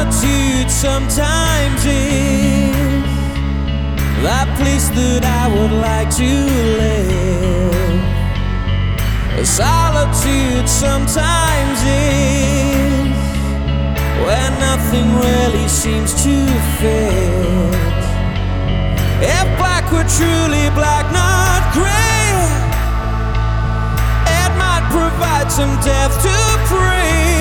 solitude sometimes is that place that I would like to live. Solitude sometimes is where nothing really seems to fit. If black were truly black, not gray, it might provide some depth to breathe.